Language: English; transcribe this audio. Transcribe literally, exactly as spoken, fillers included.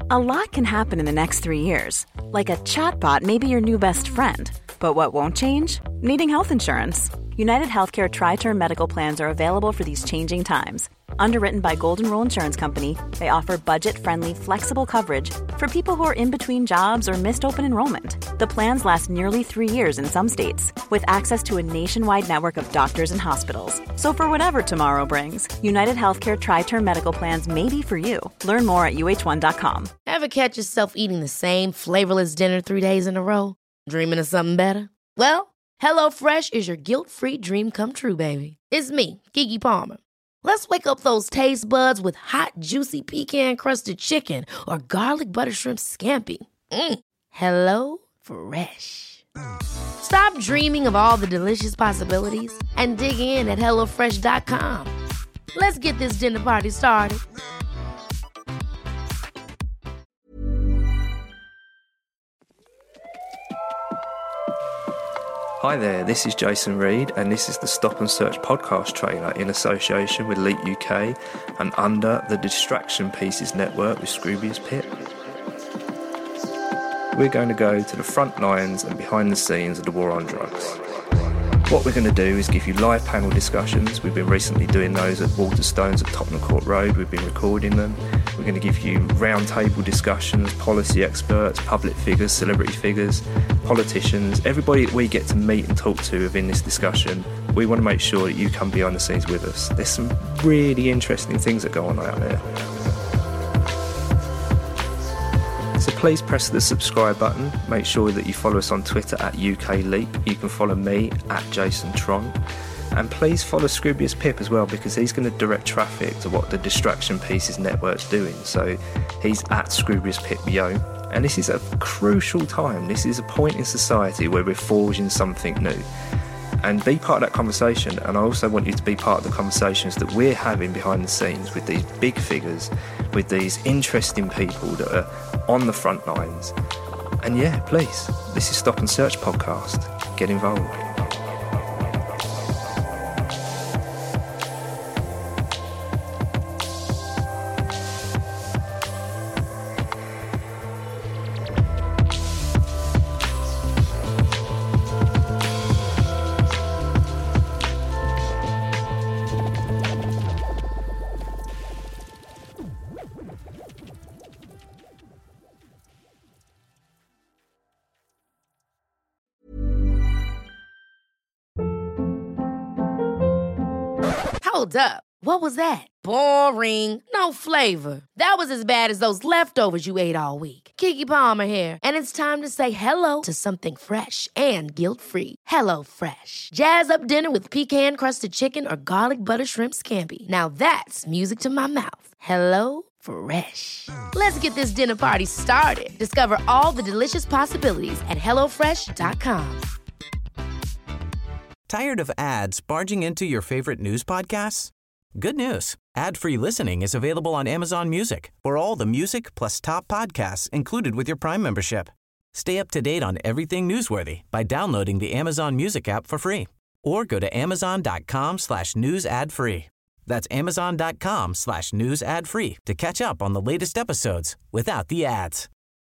A lot can happen in the next three years. Like a chatbot may be your new best friend. But what won't change? Needing health insurance. United Healthcare Tri-Term Medical Plans are available for these changing times. Underwritten by Golden Rule Insurance Company, they offer budget-friendly, flexible coverage for people who are in between jobs or missed open enrollment. The plans last nearly three years in some states, with access to a nationwide network of doctors and hospitals. So for whatever tomorrow brings, United Healthcare Tri-Term Medical Plans may be for you. Learn more at U H one dot com. Ever catch yourself eating the same flavorless dinner three days in a row? Dreaming of something better? Well, HelloFresh is your guilt-free dream come true, baby. It's me, Keke Palmer. Let's wake up those taste buds with hot, juicy pecan-crusted chicken or garlic butter shrimp scampi. Mm. Hello Fresh. Stop dreaming of all the delicious possibilities and dig in at hello fresh dot com. Let's get this dinner party started. Hi there, this is Jason Reed and this is the Stop and Search podcast trailer in association with Leap U K and under the Distraction Pieces network with Scroobius Pip. We're going to go to the front lines and behind the scenes of the war on drugs. What we're going to do is give you live panel discussions. We've been recently doing those at Waterstones at Tottenham Court Road. We've been recording them. We're going to give you roundtable discussions, policy experts, public figures, celebrity figures, politicians, everybody that we get to meet and talk to within this discussion. We want to make sure that you come behind the scenes with us. There's some really interesting things that go on out there. So please press the subscribe button. Make sure that you follow us on Twitter at U K Leap. You can follow me at Jason Tron. And please follow Scroobius Pip as well, because he's going to direct traffic to what the Distraction Pieces network's doing. So he's at Scroobius Pip Yo. And this is a crucial time. This is a point in society where we're forging something new. And be part of that conversation. And I also want you to be part of the conversations that we're having behind the scenes with these big figures, with these interesting people that are on the front lines. And yeah, please, this is Stop and Search podcast. Get involved. Hold up. What was that? Boring. No flavor. That was as bad as those leftovers you ate all week. Keke Palmer here, and it's time to say hello to something fresh and guilt-free. Hello Fresh. Jazz up dinner with pecan-crusted chicken or garlic butter shrimp scampi. Now that's music to my mouth. Hello Fresh. Let's get this dinner party started. Discover all the delicious possibilities at hello fresh dot com. Tired of ads barging into your favorite news podcasts? Good news. Ad-free listening is available on Amazon Music for all the music plus top podcasts included with your Prime membership. Stay up to date on everything newsworthy by downloading the Amazon Music app for free or go to amazon.com slash news ad free. That's amazon.com slash news ad free to catch up on the latest episodes without the ads.